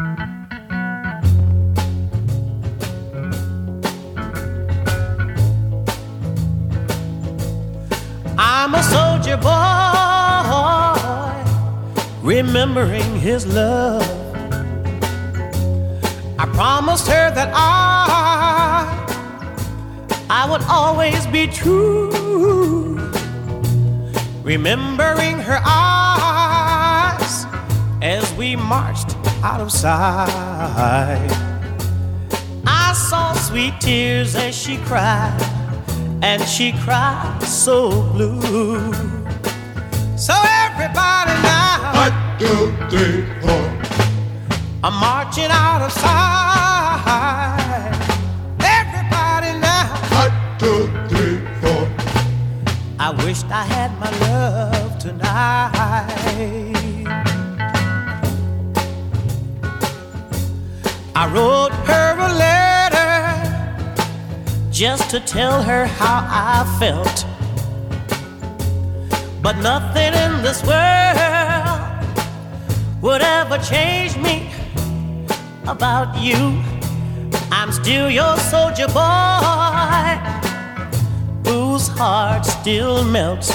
I'm a soldier boy, remembering his love. I promised her that I would always be true, remembering her eyes as we marched out of sight. I saw sweet tears as she cried, and she cried so blue. So everybody now, 1, 2, 3, 4. I'm marching out of sight. Everybody now, 1, 2, 3, 4. I wished I had my love tonight. I wrote her a letter just to tell her how I felt, but nothing in this world would ever change me about you. I'm still your soldier boy, whose heart still melts,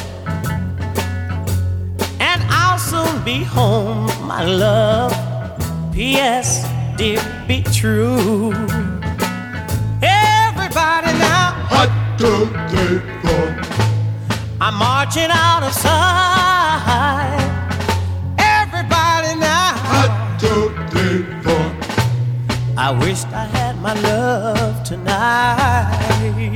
and I'll soon be home, my love. P.S. Dear, be true. Everybody now, 1, 2, 3, 4. I'm marching out of sight. Everybody now, 1, 2, 3, 4. I wished I had my love tonight.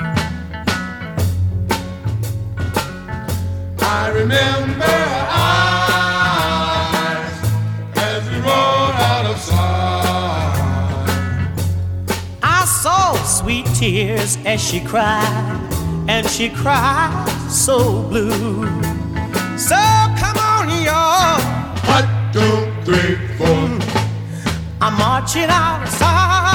I remember her eyes as we rode out of sight. I saw sweet tears as she cried, and she cried so blue. So come on, y'all. 1, 2, 3, 4. I'm marching out of sight.